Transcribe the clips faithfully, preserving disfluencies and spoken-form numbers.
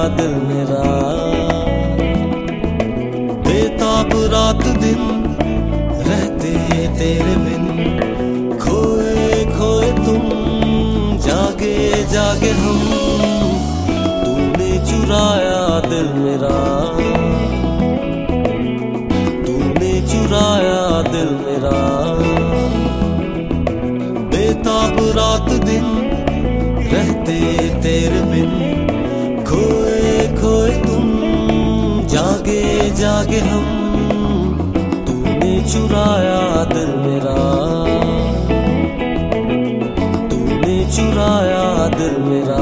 दिल मेरा। बेताब रात दिन रहते तेरे बिन, खोए खोए तुम जागे जागे हम। तूने चुराया दिल मेरा, तूने चुराया दिल मेरा। बेताब रात दिन रहते तेरे बिन, खोए खोए तुम जागे जागे हम। तूने चुराया दिल मेरा, तूने चुराया दिल मेरा।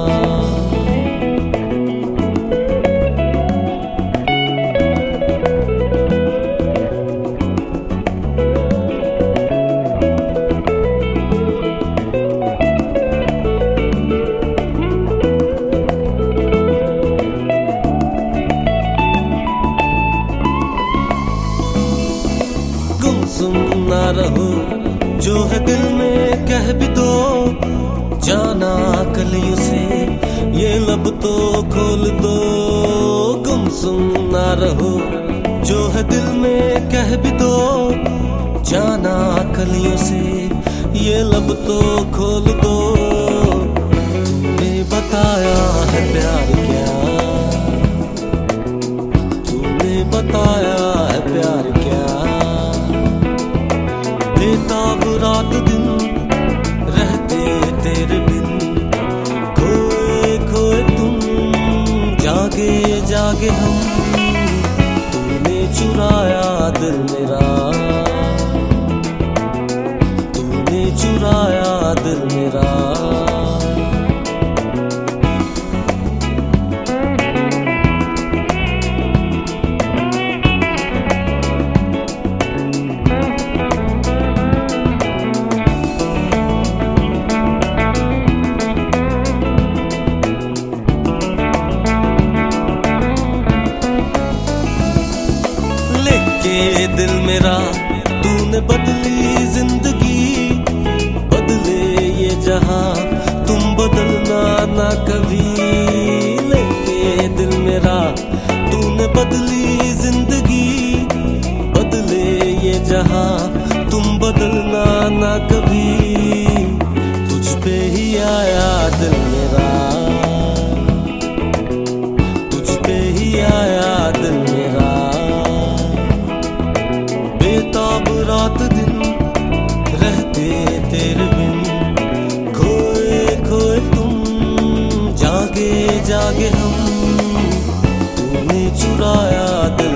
गुमसुम ना रहो जो है दिल में कह भी दो, जाना कलियों से ये लब तो खोल दो। गुमसुम ना रहो जो है दिल में कह भी दो, जाना कलियों से ये लब तो खोल दो। तूने बताया है प्यार क्या, तूने बताया है प्यार क्या। बेताब रात दिन रहते तेरे बिन, खोए खोए तुम जागे जागे हम। तूने चुराया दिल मेरा, तूने चुराया दिल मेरा। ये दिल मेरा तूने बदली जिंदगी, बदले ये जहां तुम बदलना ना कभी। लेके दिल मेरा तूने बदली जिंदगी, बदले ये जहां तुम बदलना ना कभी। तुझ पे ही आया दिल मेरा, तुझ पे ही आया दिल मेरा। बेताब रात दिन रहते तेरे बिन, खोए खोए तुम जागे जागे हम। तूने चुराया दिल